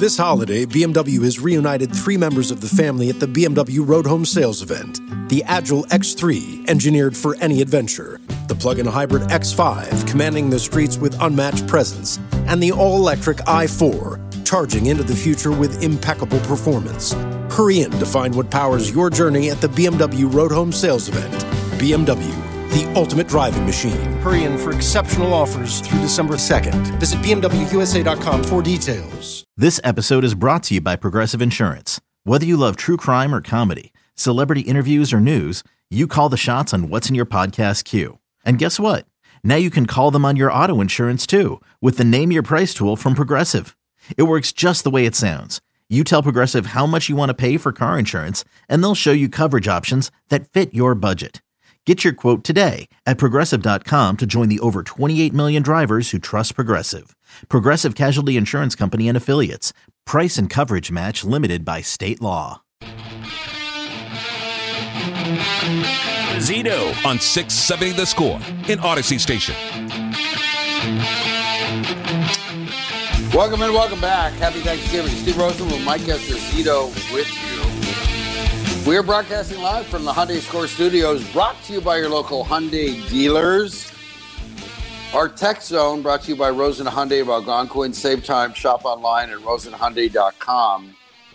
This holiday, BMW has reunited 3 members of the family at the BMW Road Home Sales event. The Agile X3, engineered for any adventure. The plug-in hybrid X5, commanding the streets with unmatched presence. And the all-electric i4, charging into the future with impeccable performance. Hurry in to find what powers your journey at the BMW Road Home Sales event. BMW, the ultimate driving machine. Hurry in for exceptional offers through December 2nd. Visit BMWUSA.com for details. This episode is brought to you by Progressive Insurance. Whether you love true crime or comedy, celebrity interviews or news, you call the shots on what's in your podcast queue. And guess what? Now you can call them on your auto insurance too with the Name Your Price tool from Progressive. It works just the way it sounds. You tell Progressive how much you want to pay for car insurance, and they'll show you coverage options that fit your budget. Get your quote today at Progressive.com to join the over 28 million drivers who trust Progressive. Progressive Casualty Insurance Company and Affiliates. Price and coverage match limited by state law. Zito on 670 The Score in Odyssey Station. Welcome and welcome back. Happy Thanksgiving. Steve Rosenbloom, Mike Esposito with you. We are broadcasting live from the Hyundai Score Studios, brought to you by your local Hyundai dealers. Our Tech Zone brought to you by Rosen Hyundai of Algonquin. Save time, shop online at rosenhyundai.com.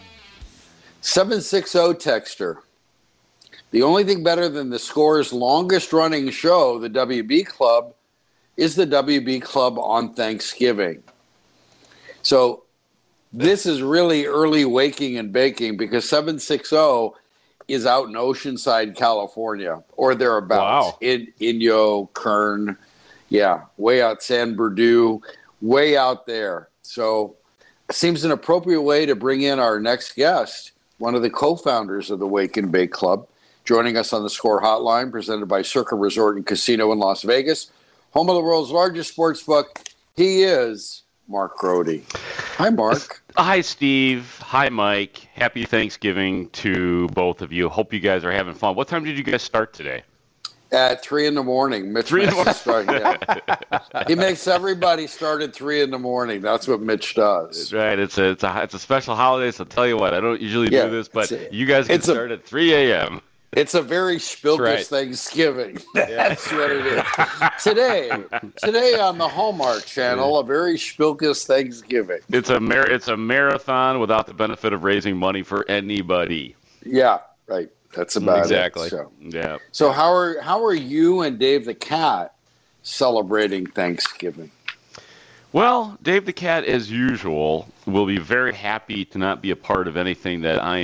760 texter. The only thing better than the Score's longest-running show, the WB Club, is the WB Club on Thanksgiving. So this is really early waking and baking because 760 is out in Oceanside, California, or thereabouts. Wow. In Inyo, Kern, yeah, way out San Bernardino, way out there. So it seems an appropriate way to bring in our next guest, one of the co-founders of the Wake and Bake Club, joining us on the Score Hotline, presented by Circa Resort and Casino in Las Vegas, home of the world's largest sports book. He is Mark Grote. Hi, Mark. Hi, Steve. Hi, Mike. Happy Thanksgiving to both of you. Hope you guys are having fun. What time did you guys start today? At 3 in the morning. Mitch makes us start, yeah. He makes everybody start at 3 in the morning. That's what Mitch does. Right. It's a special holiday, so I'll tell you what, I don't usually do this, but you guys can start at 3 a.m. It's a very Spilkus Thanksgiving. That's what it is. Today on the Hallmark Channel, a very Spilkus Thanksgiving. It's a marathon without the benefit of raising money for anybody. Yeah, right. That's about exactly. it. So. Yeah. So how are you and Dave the Cat celebrating Thanksgiving? Well, Dave the Cat, as usual, will be very happy to not be a part of anything that I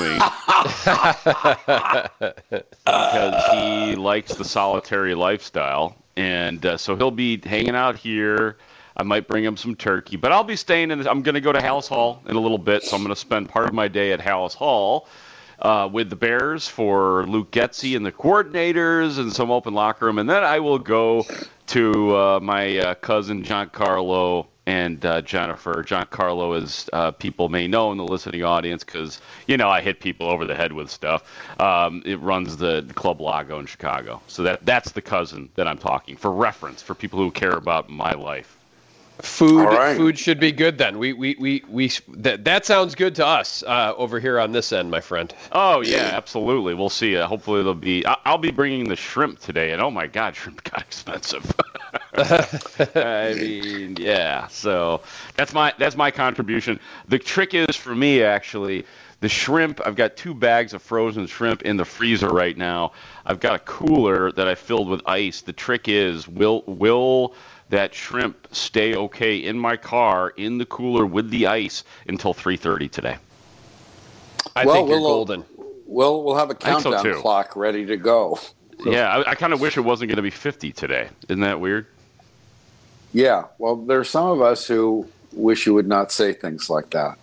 am doing because he likes the solitary lifestyle. And so he'll be hanging out here. I might bring him some turkey, but I'll be staying I'm going to go to Hallis Hall in a little bit, so I'm going to spend part of my day at Hallis Hall with the Bears for Luke Getsy and the coordinators and some open locker room. And then I will go to my cousin Giancarlo and Jennifer. Giancarlo, as people may know in the listening audience, because, I hit people over the head with stuff. It runs the Club Lago in Chicago. So that's the cousin that I'm talking, for reference, for people who care about my life. Food should be good then. That sounds good to us over here on this end, my friend. Oh yeah, absolutely. We'll see. Hopefully there'll be. I'll be bringing the shrimp today, and oh my God, shrimp got expensive. I mean, yeah. So that's my contribution. The trick is for me actually. The shrimp, I've got 2 bags of frozen shrimp in the freezer right now. I've got a cooler that I filled with ice. The trick is, will that shrimp stay okay in my car in the cooler with the ice until 3:30 today? I think you're golden. We'll have a countdown clock ready to go. So. Yeah, I kind of wish it wasn't going to be 50 today. Isn't that weird? Yeah, well, there's some of us who wish you would not say things like that.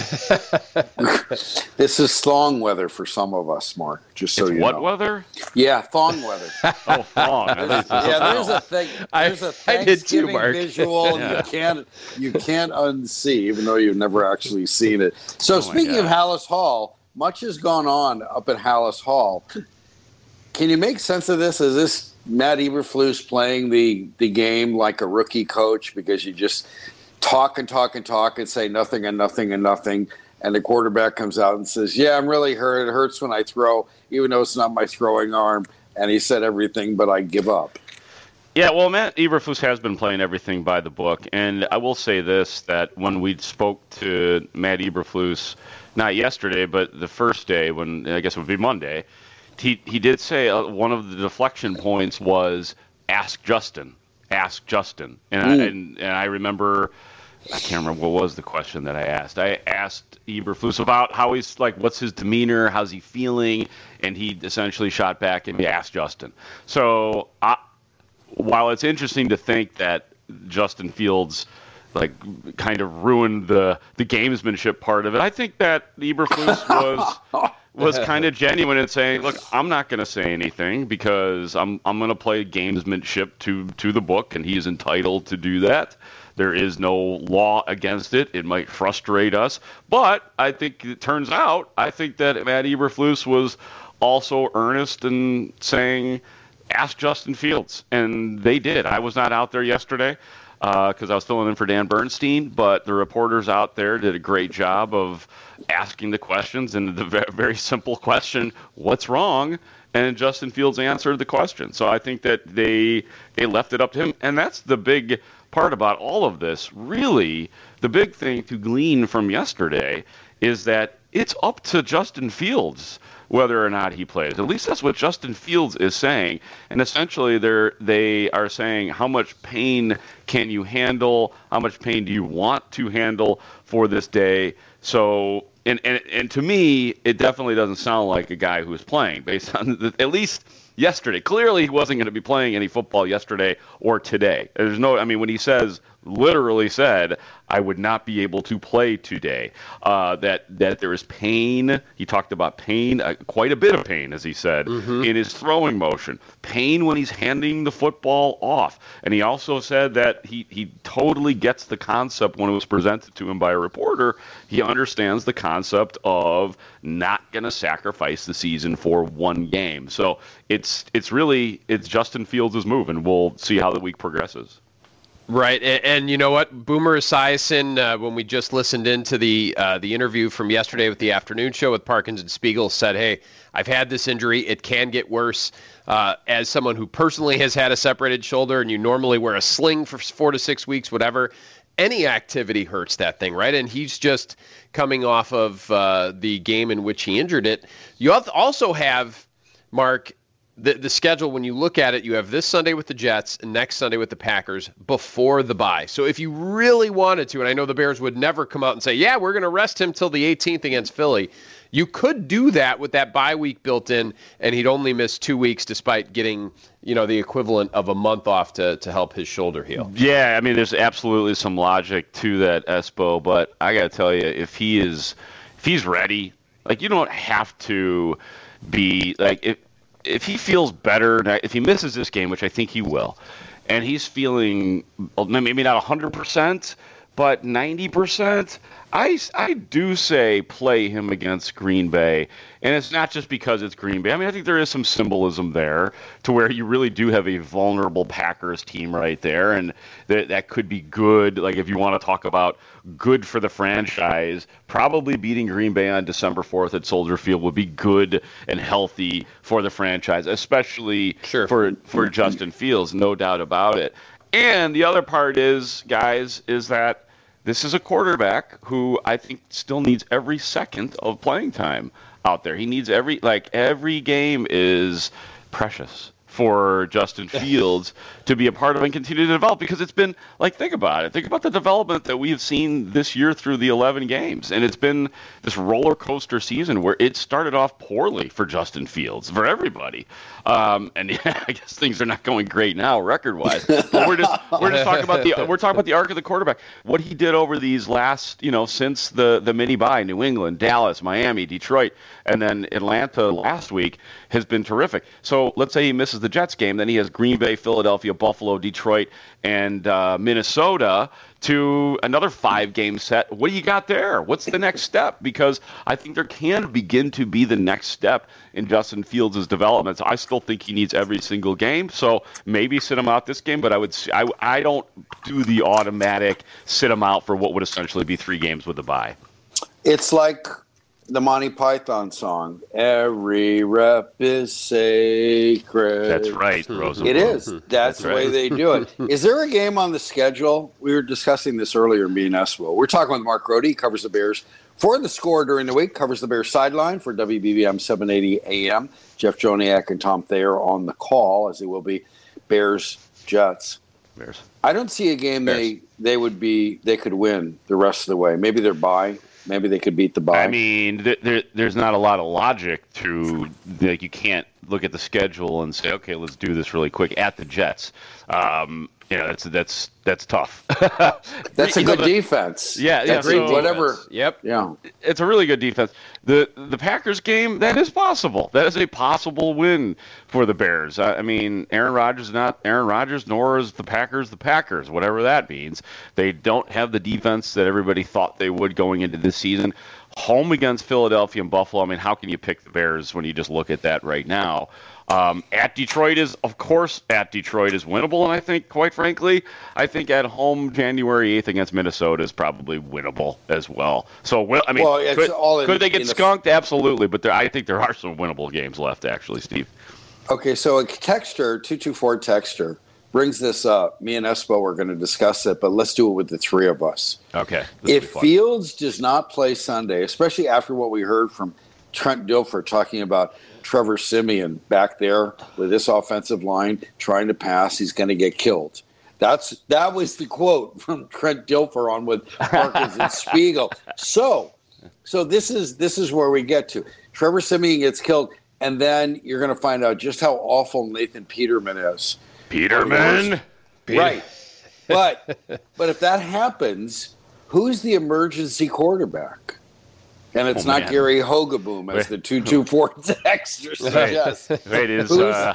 This is thong weather for some of us, Mark. Just so you know. What weather? Yeah, thong weather. Oh, thong. There's a thing. There's a Thanksgiving visual Yeah. you can't unsee, even though you've never actually seen it. So speaking of Hallis Hall, much has gone on up at Hallis Hall. Can you make sense of this? Is this Matt Eberflus playing the game like a rookie coach because you just talk and say nothing and nothing and nothing. And the quarterback comes out and says, yeah, I'm really hurt. It hurts when I throw, even though it's not my throwing arm. And he said everything, but I give up. Yeah, well, Matt Eberflus has been playing everything by the book. And I will say this, that when we spoke to Matt Eberflus, not yesterday, but the first day, when I guess it would be Monday, he did say one of the deflection points was, ask Justin. And I remember, I can't remember what was the question that I asked. I asked Eberflus about how he's, like, what's his demeanor, how's he feeling, and he essentially shot back and he asked Justin. So while it's interesting to think that Justin Fields, like, kind of ruined the gamesmanship part of it, I think that Eberflus was kind of genuine in saying, look, I'm not going to say anything because I'm going to play gamesmanship to the book, and he's entitled to do that. There is no law against it. It might frustrate us. But I think it turns out, I think that Matt Eberflus was also earnest in saying, ask Justin Fields. And they did. I was not out there yesterday because I was filling in for Dan Bernstein, but the reporters out there did a great job of asking the questions, and the very simple question, what's wrong? And Justin Fields answered the question. So I think that they left it up to him. And that's the big part about all of this. Really, the big thing to glean from yesterday is that it's up to Justin Fields whether or not he plays. At least that's what Justin Fields is saying. And essentially they are saying, how much pain can you handle? How much pain do you want to handle for this day? So, and to me, it definitely doesn't sound like a guy who's playing based on at least yesterday. Clearly, he wasn't going to be playing any football yesterday or today. There's no, I mean, when he literally said, I would not be able to play today, that there is pain. He talked about pain, quite a bit of pain, as he said, in his throwing motion. Pain when he's handing the football off. And he also said that he totally gets the concept when it was presented to him by a reporter. He understands the concept of not going to sacrifice the season for one game. So it's Justin Fields' move, and we'll see how the week progresses. Right, and you know what? Boomer Esiason, when we just listened into the interview from yesterday with the afternoon show with Parkins and Spiegel, said, hey, I've had this injury. It can get worse. As someone who personally has had a separated shoulder, and you normally wear a sling for 4 to 6 weeks, whatever, any activity hurts that thing, right? And he's just coming off of the game in which he injured it. You also have, Mark, the schedule, when you look at it, you have this Sunday with the Jets and next Sunday with the Packers before the bye. So if you really wanted to, and I know the Bears would never come out and say, yeah, we're going to rest him till the 18th against Philly, you could do that with that bye week built in, and he'd only miss 2 weeks despite getting, the equivalent of a month off to help his shoulder heal. Yeah, I mean, there's absolutely some logic to that, Espo, but I got to tell you, if he's ready, like, you don't have to be, like, if he feels better, if he misses this game, which I think he will, and he's feeling maybe not 100%, but 90%, I do say play him against Green Bay. And it's not just because it's Green Bay. I mean, I think there is some symbolism there to where you really do have a vulnerable Packers team right there. And that could be good. Like, if you want to talk about good for the franchise, probably beating Green Bay on December 4th at Soldier Field would be good and healthy for the franchise, especially for Justin Fields, no doubt about it. And the other part is, guys, is that this is a quarterback who I think still needs every second of playing time out there. He needs every game is precious for Justin Fields to be a part of and continue to develop, because it's been, like, think about it. Think about the development that we have seen this year through the 11 games. And it's been this roller coaster season where it started off poorly for Justin Fields, for everybody. And yeah, I guess things are not going great now record-wise. But we're just talking about the arc of the quarterback. What he did over these last, since the mini bye, New England, Dallas, Miami, Detroit, and then Atlanta last week, has been terrific. So let's say he misses the Jets game, then he has Green Bay, Philadelphia, Buffalo, Detroit, and Minnesota to another 5-game set. What do you got there? What's the next step? Because I think there can begin to be the next step in Justin Fields' development. So I still think he needs every single game. So maybe sit him out this game, but I don't do the automatic sit him out for what would essentially be 3 games with a bye. It's like the Monty Python song, "Every rep is sacred." That's right, Rosenberg. It is. That's the way they do it. Is there a game on the schedule? We were discussing this earlier, me and Espo. We're talking with Mark Grody. He covers the Bears for The Score during the week, covers the Bears sideline for WBBM 780 AM. Jeff Joniak and Tom Thayer on the call, as they will be Bears, Jets. Bears. I don't see a game they could win the rest of the way. Maybe they're bye. Maybe they could beat the bye. I mean, there's not a lot of logic to, like, you can't look at the schedule and say, okay, let's do this really quick at the Jets. That's tough. That's a good defense. Yeah, great whatever. defense. Yep. Yeah, it's a really good defense. The Packers game, that is possible. That is a possible win for the Bears. I mean, Aaron Rodgers is not Aaron Rodgers, nor is the Packers, whatever that means. They don't have the defense that everybody thought they would going into this season. Home against Philadelphia and Buffalo. I mean, how can you pick the Bears when you just look at that right now? At Detroit is winnable, and I think, quite frankly, at home January 8th against Minnesota is probably winnable as well. So, could they get skunked? Absolutely, but I think there are some winnable games left, actually, Steve. Okay, so a texter, 224 texter, brings this up. Me and Espo are going to discuss it, but let's do it with the three of us. Okay. If Fields does not play Sunday, especially after what we heard from Trent Dilfer talking about Trevor Siemian back there with this offensive line trying to pass, he's going to get killed. That was the quote from Trent Dilfer on with Parkins and Spiegel. So this is where we get to. Trevor Siemian gets killed, and then you're going to find out just how awful Nathan Peterman is. Peterman? Right. But if that happens, who's the emergency quarterback? And it's not Gary Hogaboom, as the 224 texter suggests. Wait, is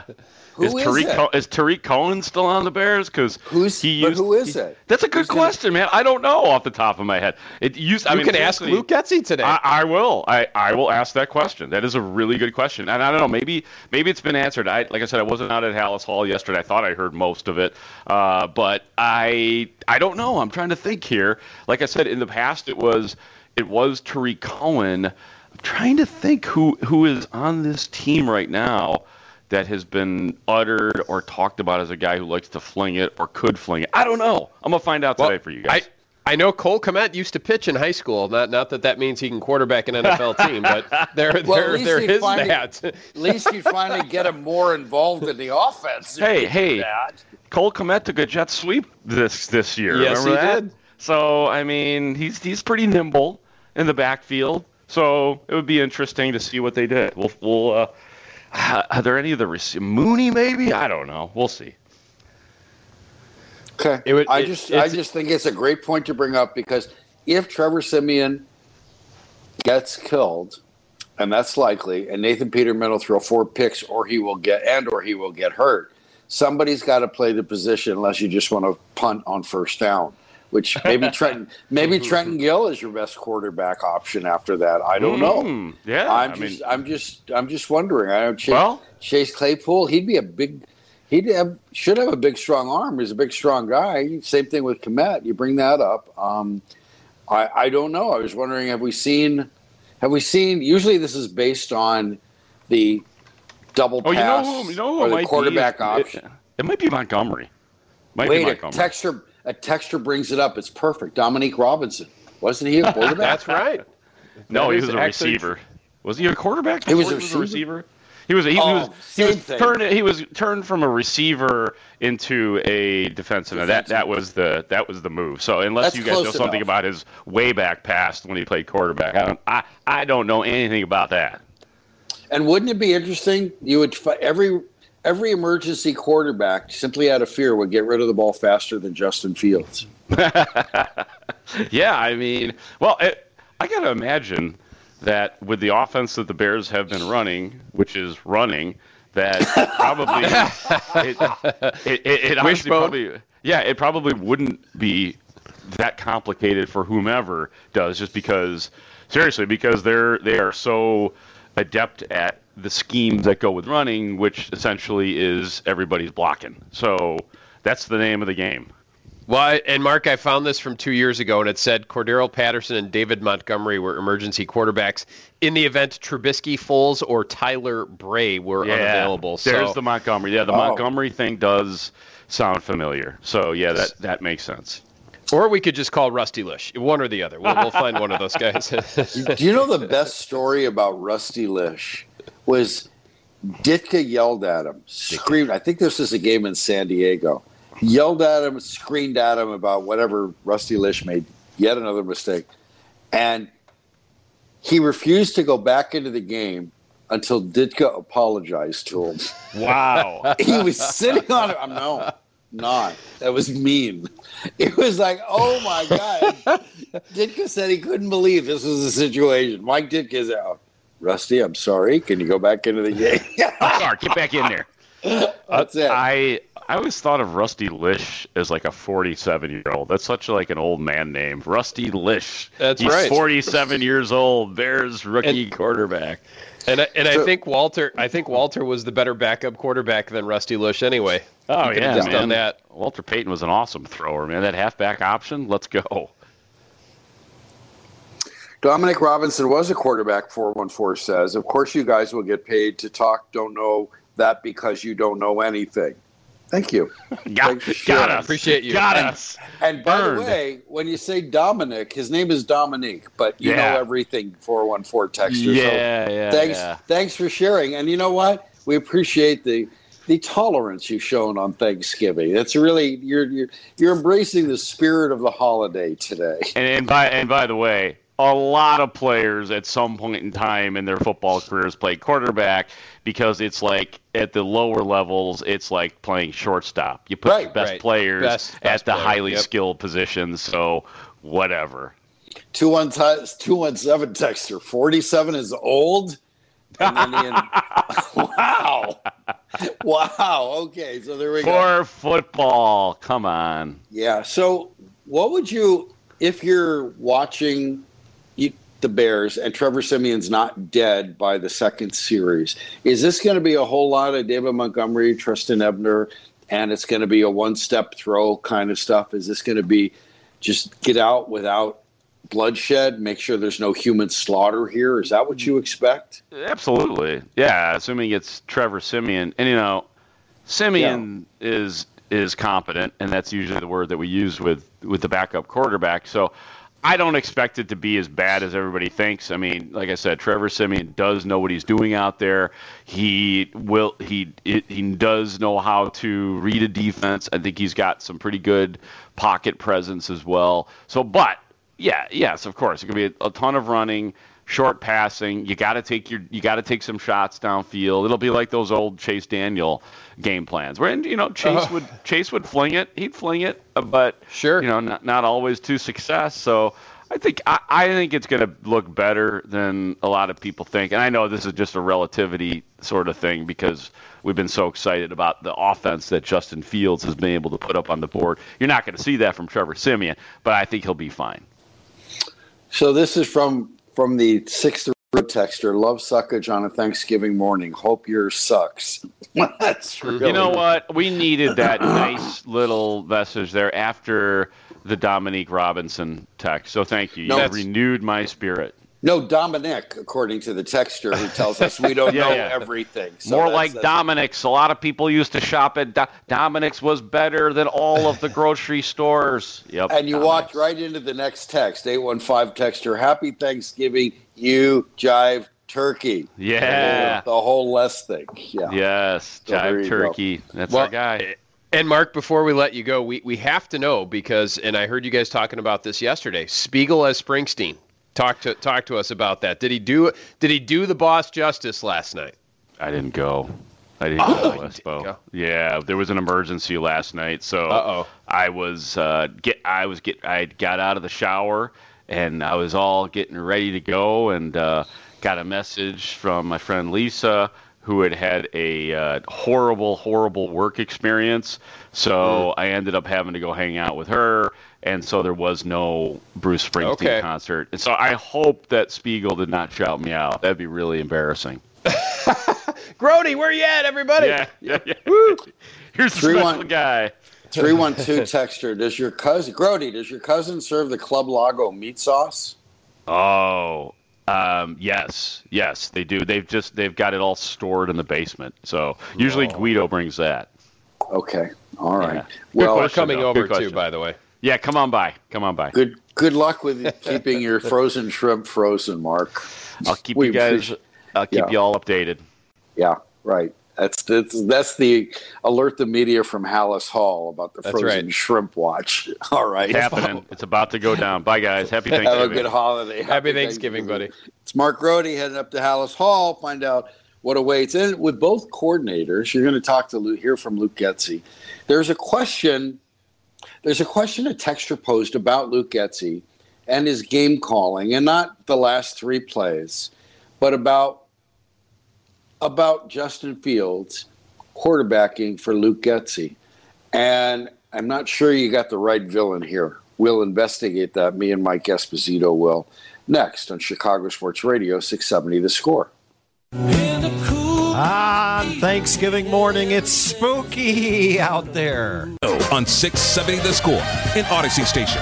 Tariq Cohen still on the Bears? Who is it? That's a good question, man. I don't know off the top of my head. You can ask Luke Getsy today. I will. I will ask that question. That is a really good question. And I don't know. Maybe it's been answered. Like I said, I wasn't out at Hallis Hall yesterday. I thought I heard most of it, but I don't know. I'm trying to think here. Like I said, in the past, it was Tariq Cohen. I'm trying to think who is on this team right now that has been uttered or talked about as a guy who likes to fling it or could fling it. I don't know. I'm going to find out today for you guys. I know Cole Kmet used to pitch in high school. Not that means he can quarterback an NFL team, but there is that. At least you finally get him more involved in the offense. Hey, Cole Kmet took a jet sweep this year. Yes, Remember that? Did. So, I mean, he's pretty nimble in the backfield. So it would be interesting to see what they did. We'll are there any of the Mooney maybe? I don't know. We'll see. Okay. I just think it's a great point to bring up, because if Trevor Siemian gets killed, and that's likely, and Nathan Peterman will throw 4 picks, or he will get hurt, somebody's got to play the position unless you just want to punt on first down. Which maybe Trenton Gill is your best quarterback option after that. I don't know. Yeah, I'm just wondering. I know Chase Claypool. Should have a big strong arm. He's a big strong guy. Same thing with Kmet. You bring that up. I don't know. I was wondering, have we seen? Usually this is based on the double pass or the quarterback option. It might be Montgomery. A texter brings it up. It's perfect. Dominique Robinson. Wasn't he a quarterback? That's right. No, he was a receiver. Was he a quarterback? He was a receiver. He was turned from a receiver into a defensive end. That was the move. So unless you guys know something about his way back past when he played quarterback, I don't know anything about that. And wouldn't it be interesting? You would every emergency quarterback, simply out of fear, would get rid of the ball faster than Justin Fields. Yeah, I mean, I got to imagine that with the offense that the Bears have been running, which is running, that probably it honestly probably wouldn't be that complicated for whomever does, just because they are so adept at the schemes that go with running, which essentially is everybody's blocking. So that's the name of the game. Well, and Mark, I found this from 2 years ago, and it said Cordero Patterson and David Montgomery were emergency quarterbacks in the event Trubisky, Foles, or Tyler Bray were unavailable. There's the Montgomery. Yeah, the Montgomery thing does sound familiar. So, yeah, that makes sense. Or we could just call Rusty Lish. One or the other. We'll find one of those guys. Do you know the best story about Rusty Lish was Ditka yelled at him, screamed. I think this was a game in San Diego. Yelled at him, screamed at him about whatever. Rusty Lish made yet another mistake. And he refused to go back into the game until Ditka apologized to him. Wow. He was sitting on it. No, not. That was mean. It was like, oh, my God. Ditka said he couldn't believe this was the situation. Mike Ditka's out. Rusty, I'm sorry. Can you go back into the game? I'm sorry. Get back in there. That's it. I always thought of Rusty Lish as like a 47-year-old. That's such like an old man name. Rusty Lish. That's right. He's 47 years old. Bears rookie quarterback. And I think Walter was the better backup quarterback than Rusty Lish anyway. Oh, he yeah, just man. done that. Walter Payton was an awesome thrower, man. That halfback option, let's go. Dominic Robinson was a quarterback, 414 says. Of course you guys will get paid to talk. Don't know that because you don't know anything. Thank you. Got us. Appreciate you. Got us. And by the way, when you say Dominic, his name is Dominique, but you know everything, 414 texter. So thanks for sharing. And you know what? We appreciate the tolerance you've shown on Thanksgiving. That's really you're embracing the spirit of the holiday today. And by the way, a lot of players at some point in time in their football careers play quarterback because it's like at the lower levels, it's like playing shortstop. You put the best players at the highly skilled positions, so whatever. 217 texter, 47 is old? And then wow. Wow. Okay, so there we go. For football, come on. Yeah, so what would you, if you're watching the Bears and Trevor Siemian's not dead by the second series, is this going to be a whole lot of David Montgomery, Tristan Ebner, and it's going to be a one-step throw kind of stuff? Is this going to be just get out without bloodshed, make sure there's no human slaughter here? Is that what you expect? Absolutely. Yeah, assuming it's Trevor Siemian. And, Siemian is competent, and that's usually the word that we use with the backup quarterback. So I don't expect it to be as bad as everybody thinks. I mean, like I said, Trevor Siemian does know what he's doing out there. He does know how to read a defense. I think he's got some pretty good pocket presence as well. So, but yes, of course, it could be a ton of running, short passing. You got to take some shots downfield. It'll be like those old Chase Daniel game plans where Chase would fling it. He'd fling it, but not always to success. So I think it's going to look better than a lot of people think. And I know this is just a relativity sort of thing because we've been so excited about the offense that Justin Fields has been able to put up on the board. You're not going to see that from Trevor Siemian, but I think he'll be fine. So this is from the 6th road texter. Love suckage on a Thanksgiving morning. Hope yours sucks. That's really... You know what? We needed that nice little message there after the Dominique Robinson text. So thank you. You renewed my spirit. No, Dominic, according to the texter who tells us we don't know everything. So more like Dominic's. A lot of people used to shop at Dominic's was better than all of the grocery stores. Yep. And you walked right into the next text, 815 texter. Happy Thanksgiving, you jive turkey. Yeah. The whole less thing. Yeah. Yes, so jive turkey. That's our guy. And Mark, before we let you go, we have to know because, and I heard you guys talking about this yesterday, Spiegel as Springsteen. Talk to us about that. Did he do the boss justice last night? I didn't go. Go, Espo. Yeah, there was an emergency last night, so I got out of the shower and I was all getting ready to go and got a message from my friend Lisa who had a horrible, horrible work experience. So I ended up having to go hang out with her, and so there was no Bruce Springsteen concert. And so I hope that Spiegel did not shout me out. That'd be really embarrassing. Grody, where you at, everybody? Yeah. Woo. Here's the special guy. 312 texture. Does your cousin serve the Club Lago meat sauce? Oh, yes, they do. They've got it all stored in the basement. So usually Guido brings that. Okay, all right. Yeah. Well, we're coming over too, by the way. Yeah, come on by. Good luck with keeping your frozen shrimp frozen, Mark. I'll keep you guys. I'll keep you all updated. Yeah, right. That's the alert the media from Hallis Hall about the frozen shrimp watch. All right. It's happening. It's about to go down. Bye, guys. Happy Thanksgiving. Have a good holiday. Happy Thanksgiving, buddy. It's Mark Grody heading up to Hallis Hall. Find out what awaits. And with both coordinators, you're going to hear from Luke Getsy. There's a question a texture posed about Luke Getsy and his game calling, and not the last three plays, but about Justin Fields quarterbacking for Luke Getsy. And I'm not sure you got the right villain here. We'll investigate that. Me and Mike Esposito will. Next on Chicago Sports Radio, 670 The Score. On Thanksgiving morning, it's spooky out there. On 670 The Score in Odyssey Station.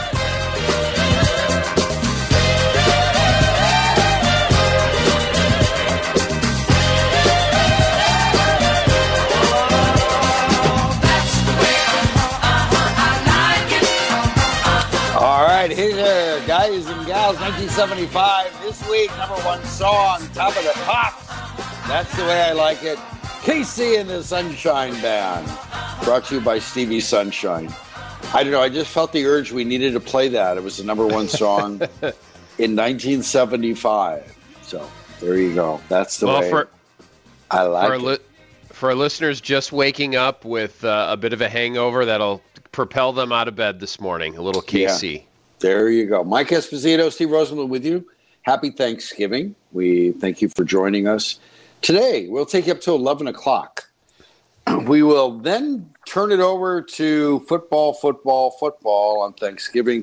Hey there, guys and gals, 1975, this week, number one song, Top of the Pops. That's the way I like it. Casey and the Sunshine Band, brought to you by Stevie Sunshine. I don't know, I just felt the urge we needed to play that. It was the number one song in 1975. So, there you go. That's the way I like it. For our listeners just waking up with a bit of a hangover, that'll propel them out of bed this morning, a little KC. Yeah. There you go. Mike Esposito, Steve Rosenbloom with you. Happy Thanksgiving. We thank you for joining us. Today, we'll take you up to 11 o'clock. We will then turn it over to football on Thanksgiving.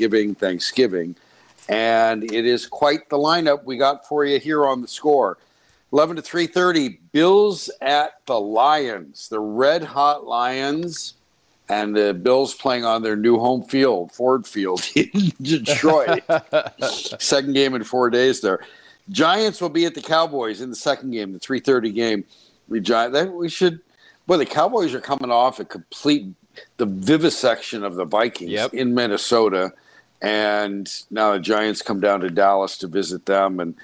And it is quite the lineup we got for you here on The Score. 11 to 3:30, Bills at the Lions. The red-hot Lions. And the Bills playing on their new home field, Ford Field in Detroit. Second game in 4 days there. Giants will be at the Cowboys in the second game, the 3:30 game. The Cowboys are coming off the vivisection of the Vikings in Minnesota. And now the Giants come down to Dallas to visit them.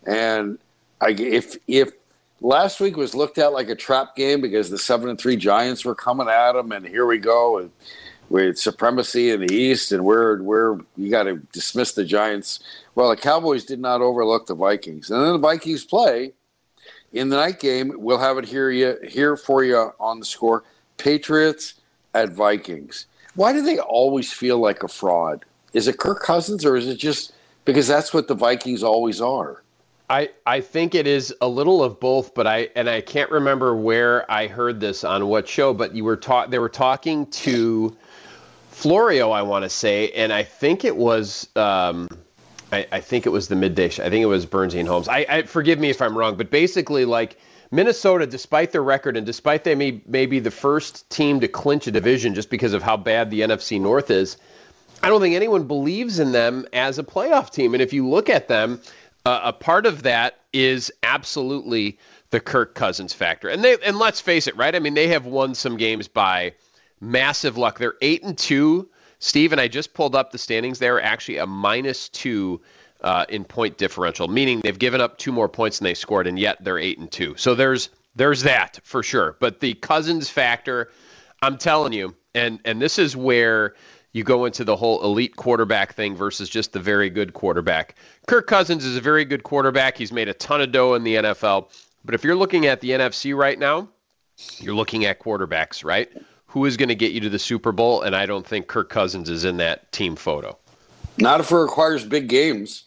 If last week was looked at like a trap game because the 7-3 Giants were coming at them, and here we go with supremacy in the East, and you got to dismiss the Giants. Well, the Cowboys did not overlook the Vikings, and then the Vikings play in the night game. We'll have it here for you on The Score. Patriots at Vikings. Why do they always feel like a fraud? Is it Kirk Cousins, or is it just because that's what the Vikings always are? I think it is a little of both, but I can't remember where I heard this on what show, but they were talking to Florio, I want to say, and I think it was I think it was the midday show. I think it was Bernstein Holmes. I forgive me if I'm wrong, but basically, like, Minnesota, despite their record and despite they may be the first team to clinch a division just because of how bad the NFC North is, I don't think anyone believes in them as a playoff team. And if you look at them, a part of that is absolutely the Kirk Cousins factor. And let's face it, right? I mean, they have won some games by massive luck. They're 8-2. Steve, and I just pulled up the standings. They're actually a -2 in point differential, meaning they've given up 2 more points than they scored, and yet they're 8-2. So there's that for sure. But the Cousins factor, I'm telling you, and this is where you go into the whole elite quarterback thing versus just the very good quarterback. Kirk Cousins is a very good quarterback. He's made a ton of dough in the NFL. But if you're looking at the NFC right now, you're looking at quarterbacks, right? Who is going to get you to the Super Bowl? And I don't think Kirk Cousins is in that team photo. Not if it requires big games.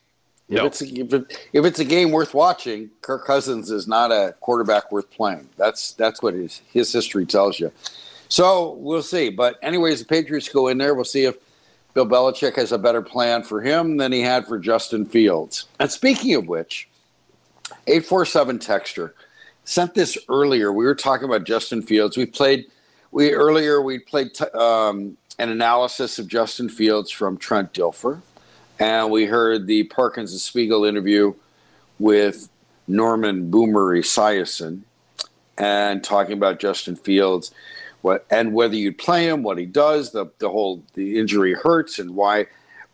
No. If it's a game worth watching, Kirk Cousins is not a quarterback worth playing. That's what his history tells you. So we'll see. But anyways, the Patriots go in there. We'll see if Bill Belichick has a better plan for him than he had for Justin Fields. And speaking of which, 847 Texter sent this earlier. We were talking about Justin Fields. We played an analysis of Justin Fields from Trent Dilfer, and we heard the Parkins and Spiegel interview with Norman Boomer Esiason, and talking about Justin Fields, and whether you'd play him, what he does, the injury hurts, and why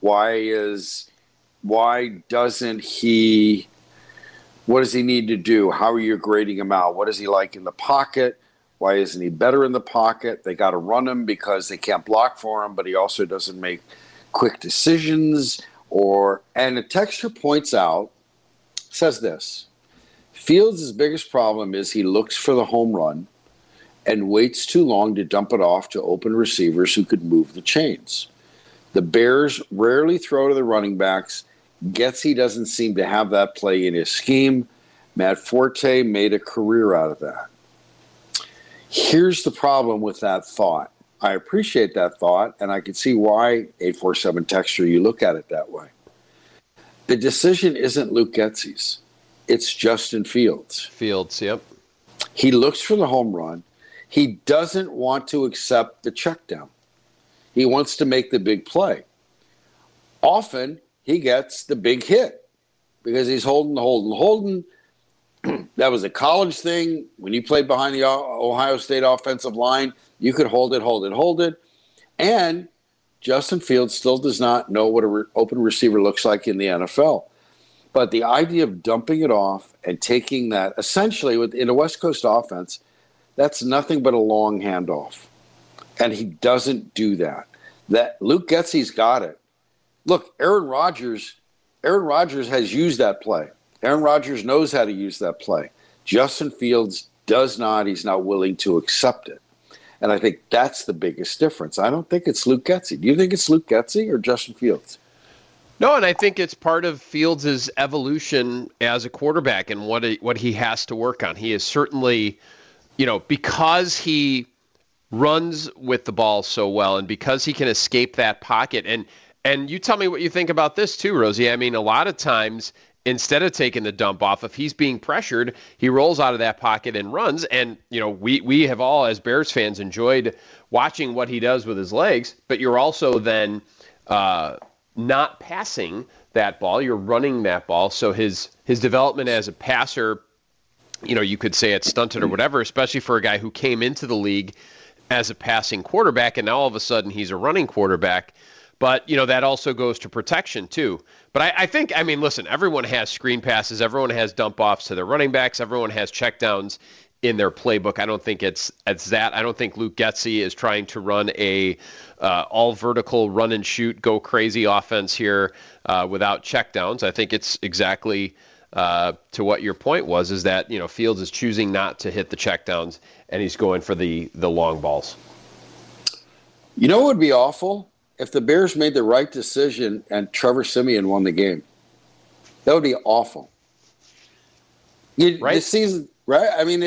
doesn't he? What does he need to do? How are you grading him out? What is he like in the pocket? Why isn't he better in the pocket? They got to run him because they can't block for him, but he also doesn't make quick decisions. And the texture points out, says this: Fields' biggest problem is he looks for the home run and waits too long to dump it off to open receivers who could move the chains. The Bears rarely throw to the running backs. Getsy doesn't seem to have that play in his scheme. Matt Forte made a career out of that. Here's the problem with that thought. I appreciate that thought, and I can see why, 847 Texture, you look at it that way. The decision isn't Luke Getsy's. It's Justin Fields. Fields, yep. He looks for the home run. He doesn't want to accept the check down. He wants to make the big play. Often, he gets the big hit because he's holding. That was a college thing. When you played behind the Ohio State offensive line, you could hold it. And Justin Fields still does not know what an open receiver looks like in the NFL. But the idea of dumping it off and taking that, essentially in a West Coast offense, that's nothing but a long handoff. And he doesn't do that. That Luke Getsy's got it. Look, Aaron Rodgers has used that play. Aaron Rodgers knows how to use that play. Justin Fields does not. He's not willing to accept it. And I think that's the biggest difference. I don't think it's Luke Getsy. Do you think it's Luke Getsy or Justin Fields? No, and I think it's part of Fields' evolution as a quarterback and what he has to work on. He is certainly, because he runs with the ball so well and because he can escape that pocket. And you tell me what you think about this too, Rosie. I mean, a lot of times, instead of taking the dump off, if he's being pressured, he rolls out of that pocket and runs. And, we have all, as Bears fans, enjoyed watching what he does with his legs, but you're also then not passing that ball. You're running that ball. So his development as a passer, you could say it's stunted or whatever, especially for a guy who came into the league as a passing quarterback, and now all of a sudden he's a running quarterback. But, that also goes to protection, too. But I think, listen, everyone has screen passes. Everyone has dump-offs to their running backs. Everyone has checkdowns in their playbook. I don't think it's that. I don't think Luke Getsy is trying to run a all-vertical run-and-shoot, go-crazy offense here without checkdowns. I think it's exactly to what your point was, is that, Fields is choosing not to hit the checkdowns, and he's going for the long balls. You know what would be awful? If the Bears made the right decision and Trevor Siemian won the game. That would be awful. Right? This season, right?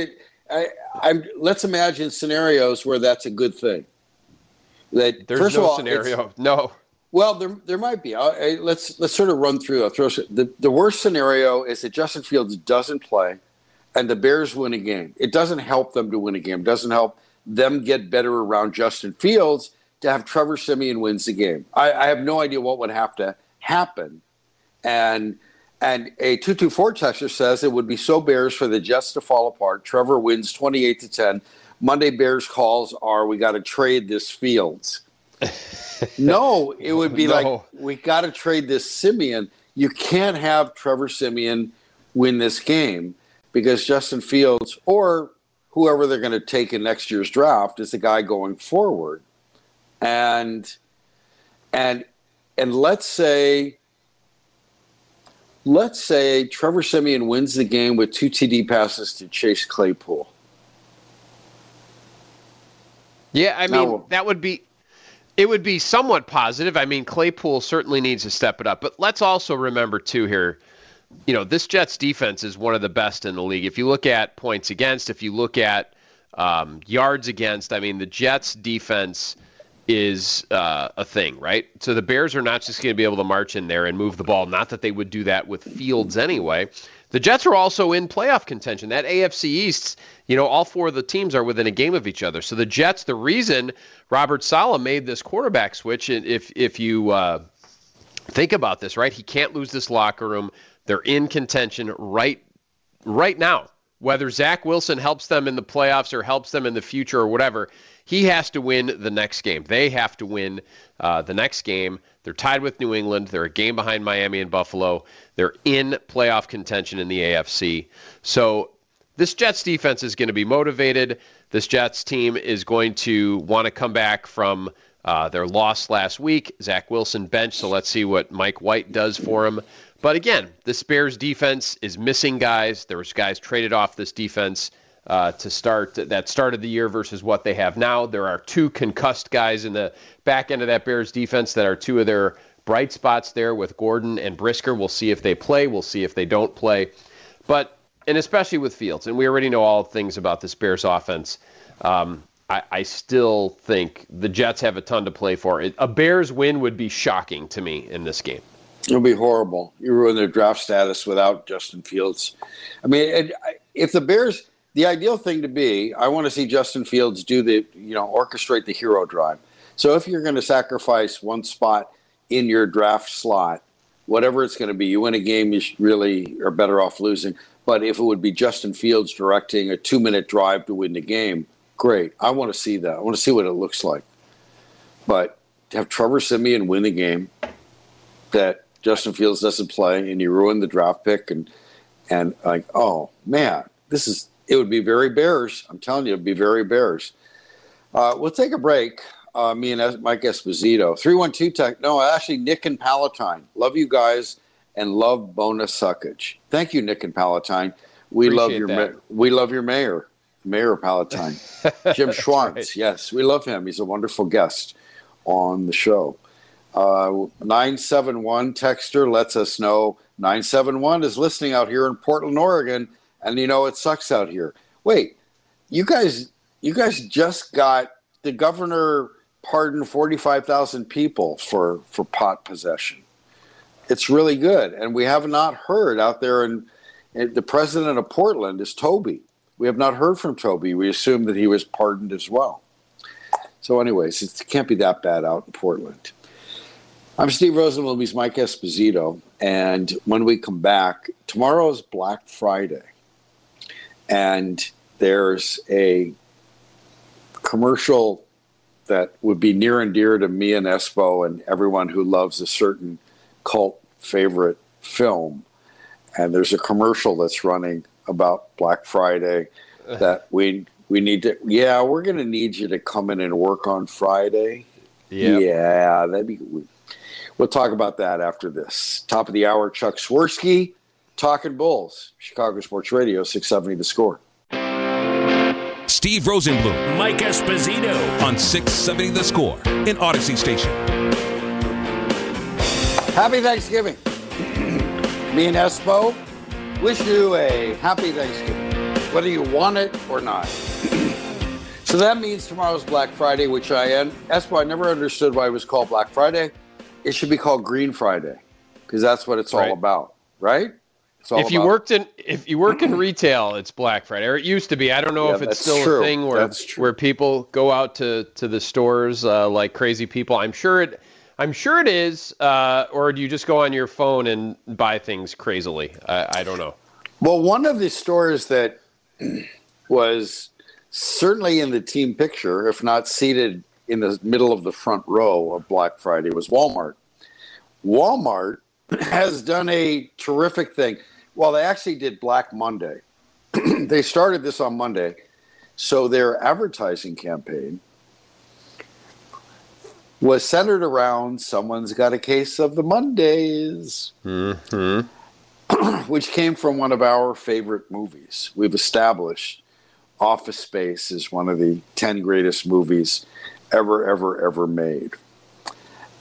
Let's imagine scenarios where that's a good thing. That, there's first no of all, scenario. No. Well, there might be. Let's sort of run through. The worst scenario is that Justin Fields doesn't play and the Bears win a game. It doesn't help them to win a game. It doesn't help them get better around Justin Fields to have Trevor Siemian wins the game. I have no idea what would have to happen. And a 224 texter says it would be so Bears for the Jets to fall apart. Trevor wins 28-10. Monday Bears calls are, we got to trade this Fields. No, it would be like, we got to trade this Siemian. You can't have Trevor Siemian win this game because Justin Fields or whoever they're going to take in next year's draft is the guy going forward. And let's say Trevor Siemian wins the game with 2 TD passes to Chase Claypool. Yeah, that would be It would be somewhat positive. I mean, Claypool certainly needs to step it up. But let's also remember, too, here, this Jets defense is one of the best in the league. If you look at points against, if you look at yards against, I mean, the Jets defense is a thing, right? So the Bears are not just going to be able to march in there and move the ball. Not that they would do that with Fields anyway. The Jets are also in playoff contention. That AFC East, all four of the teams are within a game of each other. So the Jets, the reason Robert Saleh made this quarterback switch, if you think about this, right, he can't lose this locker room. They're in contention right now. Whether Zach Wilson helps them in the playoffs or helps them in the future or whatever, he has to win the next game. They have to win the next game. They're tied with New England. They're a game behind Miami and Buffalo. They're in playoff contention in the AFC. So this Jets defense is going to be motivated. This Jets team is going to want to come back from their loss last week. Zach Wilson benched, so let's see what Mike White does for him. But again, this Bears defense is missing guys. There was guys traded off this defense to started the year versus what they have now. There are two concussed guys in the back end of that Bears defense that are two of their bright spots there with Gordon and Brisker. We'll see if they play. We'll see if they don't play. And especially with Fields, and we already know all things about this Bears offense, I still think the Jets have a ton to play for. A Bears win would be shocking to me in this game. It'll be horrible. You ruin their draft status without Justin Fields. I mean, if the Bears, the ideal thing to be, I want to see Justin Fields do orchestrate the hero drive. So if you're going to sacrifice one spot in your draft slot, whatever it's going to be, you win a game, you really are better off losing. But if it would be Justin Fields directing a 2-minute drive to win the game, great. I want to see that. I want to see what it looks like. But to have Trevor Siemian win the game that Justin Fields doesn't play, and you ruin the draft pick, and like, oh man, it would be very Bears. I'm telling you, it'd be very Bears. We'll take a break. Me and Mike Esposito, 312 tech. No, actually, Nick and Palatine. Love you guys, and love Bona Suckage. Thank you, Nick and Palatine. We love your mayor, Mayor Palatine, Jim Schwartz. Right. Yes, we love him. He's a wonderful guest on the show. 971 texter lets us know 971 is listening out here in Portland, Oregon, and it sucks out here. Wait, you guys just got the governor pardoned 45,000 people for pot possession. It's really good, and we have not heard out there. And the president of Portland is Toby. We have not heard from Toby. We assume that he was pardoned as well. So, anyways, it can't be that bad out in Portland. I'm Steve Rosenbloom. He's Mike Esposito. And when we come back, tomorrow is Black Friday. And there's a commercial that would be near and dear to me and Espo and everyone who loves a certain cult favorite film. And there's a commercial that's running about Black Friday that we need to, we're going to need you to come in and work on Friday. Yep. Yeah, that'd be good. We'll talk about that after this. Top of the hour, Chuck Swirsky, Talking Bulls, Chicago Sports Radio, 670 The Score. Steve Rosenbloom, Mike Esposito on 670 The Score in Odyssey Station. Happy Thanksgiving. Me and Espo wish you a happy Thanksgiving, whether you want it or not. So that means tomorrow's Black Friday, which Espo, I never understood why it was called Black Friday. It should be called Green Friday, because that's what it's all about, right? If you work in retail, it's Black Friday, or it used to be. I don't know if it's still a thing where people go out to the stores like crazy people. I'm sure it is. Or do you just go on your phone and buy things crazily? I don't know. Well, one of the stores that was certainly in the team picture, if not seated in the middle of the front row of Black Friday, was Walmart. Walmart has done a terrific thing. Well, they actually did Black Monday. They started this on Monday. So their advertising campaign was centered around someone's got a case of the Mondays, which came from one of our favorite movies. We've established Office Space is one of the 10 greatest movies ever made.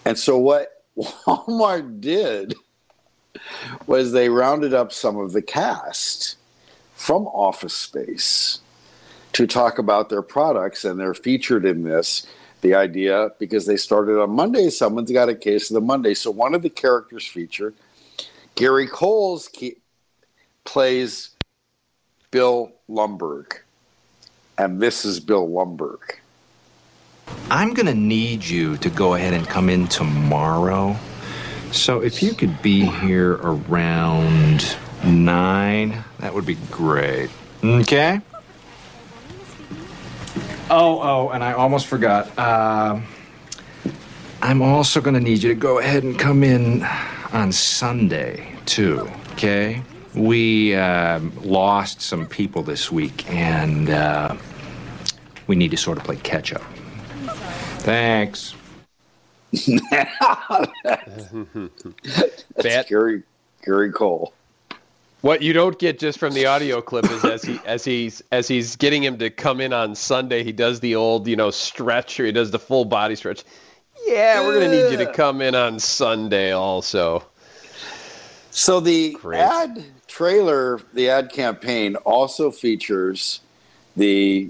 And so what Walmart did was they rounded up some of the cast from Office Space to talk about their products, and they're featured in this. The idea, because they started on Monday, someone's got a case of the Monday. So one of the characters featured, Gary Coles plays Bill Lumbergh, and this is Bill Lumbergh. I'm going to need you to go ahead and come in tomorrow. So if you could be here around 9, that would be great. Okay? Oh, and I almost forgot. I'm also going to need you to go ahead and come in on Sunday, too, okay? We lost some people this week, and we need to sort of play catch-up. Thanks. That's Gary Cole. What you don't get just from the audio clip is as he's getting him to come in on Sunday, he does the old, stretch, or he does the full body stretch. Yeah, we're going to need you to come in on Sunday also. So the ad trailer, the ad campaign also features the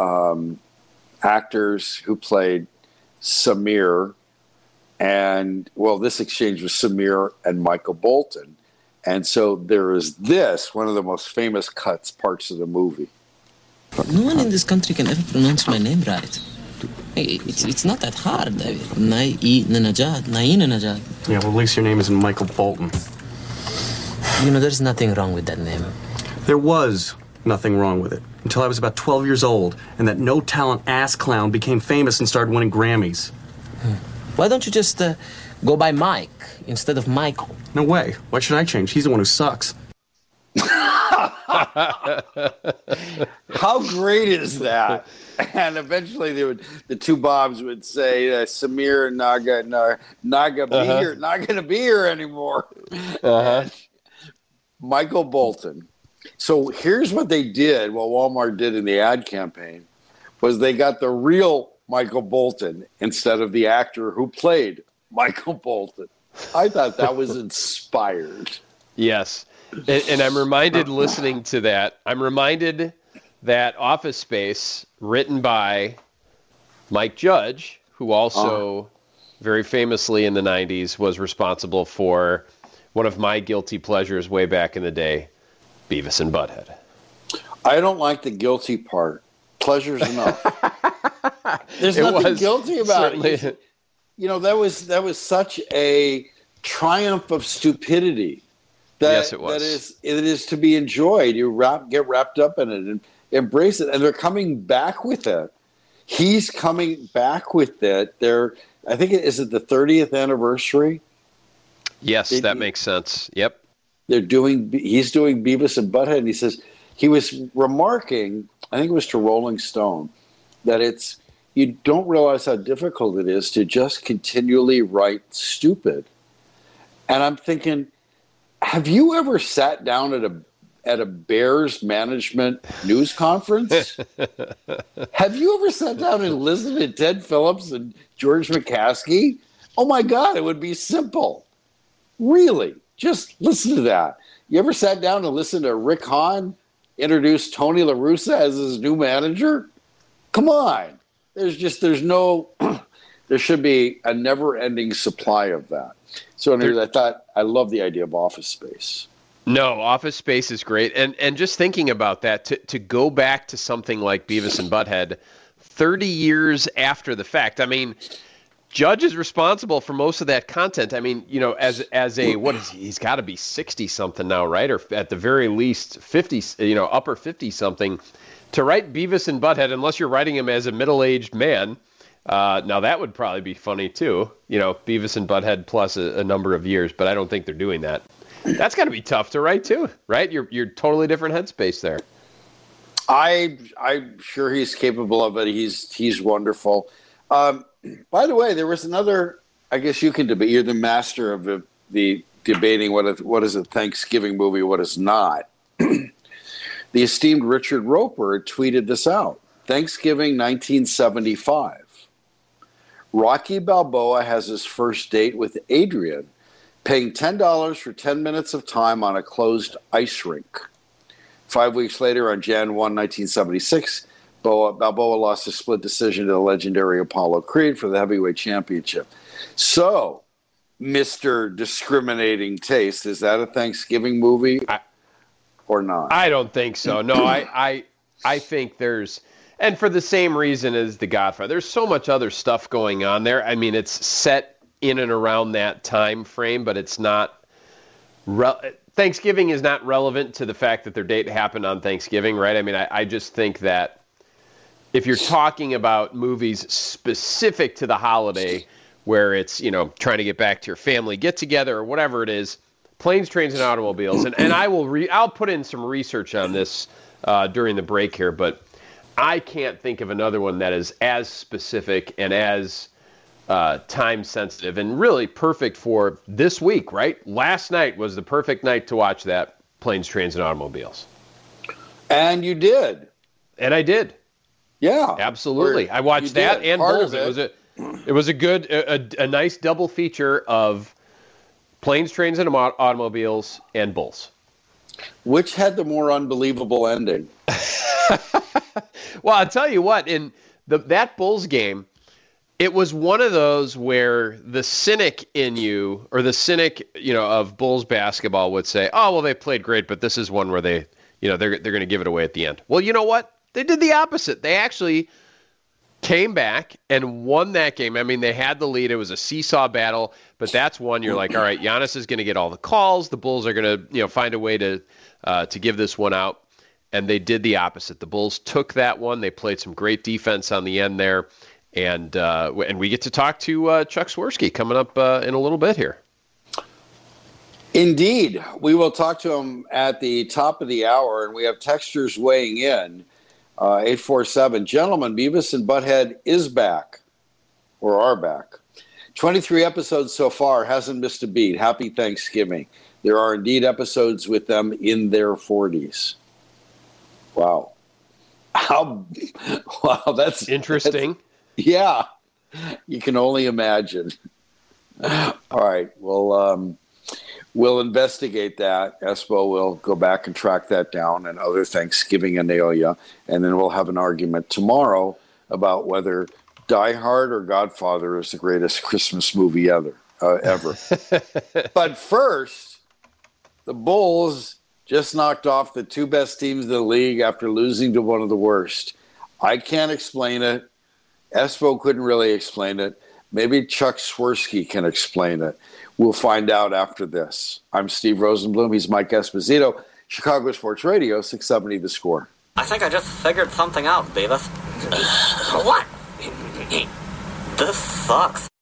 actors who played Samir and, this exchange was Samir and Michael Bolton. And so there is this, one of the most famous parts of the movie. No one in this country can ever pronounce my name right. It's not that hard. Nain-e-Najad. Yeah, well, at least your name isn't Michael Bolton. There's nothing wrong with that name. There was nothing wrong with it until I was about 12 years old and that no-talent ass clown became famous and started winning Grammys. Why don't you just go by Mike instead of Michael? No way. Why should I change? He's the one who sucks. How great is that? And eventually the two Bobs would say, Samir and Naga be here, not going to be here anymore. Michael Bolton. So here's what they did, what Walmart did in the ad campaign, was they got the real Michael Bolton instead of the actor who played Michael Bolton. I thought that was inspired. Yes. And I'm reminded listening to that, that Office Space, written by Mike Judge, who also very famously in the 90s was responsible for one of my guilty pleasures way back in the day, Beavis and Butthead. I don't like the guilty part. Pleasure's enough. There's nothing guilty about it. That was such a triumph of stupidity. Yes, it was. It is to be enjoyed. You get wrapped up in it and embrace it. And they're coming back with it. He's coming back with it. I think is it the 30th anniversary? Yes, that makes sense. Yep. He's doing Beavis and Butthead, and he says he was remarking, I think it was to Rolling Stone, that you don't realize how difficult it is to just continually write stupid. And I'm thinking, have you ever sat down at a Bears management news conference? Have you ever sat down and listened to Ted Phillips and George McCaskey? Oh my God, it would be simple. Really, just listen to that. You ever sat down and listened to Rick Hahn introduce Tony La Russa as his new manager? Come on. There should be a never-ending supply of that. So anyways, I love the idea of Office Space. No, Office Space is great. And just thinking about that, to go back to something like Beavis and Butthead 30 years after the fact, I mean, Judge is responsible for most of that content. I mean, as a, he's got to be 60-something now, right? Or at the very least 50, upper 50-something. To write Beavis and Butthead, unless you're writing him as a middle-aged man, now that would probably be funny too. Beavis and Butthead plus a number of years, but I don't think they're doing that. That's got to be tough to write too, right? You're totally different headspace there. I'm sure he's capable of it. He's wonderful. By the way, there was another. I guess you can debate. You're the master of the debating what is a Thanksgiving movie, what is not. The esteemed Richard Roper tweeted this out. Thanksgiving 1975. Rocky Balboa has his first date with Adrian, paying $10 for 10 minutes of time on a closed ice rink. 5 weeks later, on Jan 1, 1976, Balboa lost a split decision to the legendary Apollo Creed for the heavyweight championship. So, Mr. Discriminating Taste, is that a Thanksgiving movie or not? I don't think so. No, I think there's, and for the same reason as The Godfather, there's so much other stuff going on there. I mean, it's set in and around that time frame, but it's not, Thanksgiving is not relevant to the fact that their date happened on Thanksgiving, right? I mean, I just think that if you're talking about movies specific to the holiday, where it's, trying to get back to your family get-together or whatever it is, Planes, Trains, and Automobiles, and I'll put in some research on this during the break here, but I can't think of another one that is as specific and as time-sensitive and really perfect for this week, right? Last night was the perfect night to watch that, Planes, Trains, and Automobiles. And you did. And I did. Yeah. Absolutely. I watched that and Bulls. It was a nice double feature of Planes, Trains, and Automobiles and Bulls. Which had the more unbelievable ending? Well, I'll tell you what, in that Bulls game, it was one of those where the cynic in you, or the cynic, of Bulls basketball would say, oh, well, they played great, but this is one where they're going to give it away at the end. Well, you know what? They did the opposite. They actually came back and won that game. I mean, they had the lead. It was a seesaw battle, but that's one you're like, all right, Giannis is going to get all the calls. The Bulls are going to, find a way to give this one out. And they did the opposite. The Bulls took that one. They played some great defense on the end there. And we get to talk to Chuck Swirsky coming up in a little bit here. Indeed. We will talk to him at the top of the hour, and we have texters weighing in. 847. Gentlemen, Beavis and Butthead is back, or are back. 23 episodes so far, hasn't missed a beat. Happy Thanksgiving. There are indeed episodes with them in their 40s. Wow. Wow, that's interesting. Yeah, you can only imagine. All right, well, we'll investigate that. Espo will go back and track that down, and other Thanksgiving analia, and then we'll have an argument tomorrow about whether Die Hard or Godfather is the greatest Christmas movie ever. But first, the Bulls just knocked off the two best teams in the league after losing to one of the worst. I can't explain it. Espo couldn't really explain it. Maybe Chuck Swirsky can explain it. We'll find out after this. I'm Steve Rosenblum. He's Mike Esposito. Chicago Sports Radio, 670 The Score. I think I just figured something out, Beavis. What? This sucks.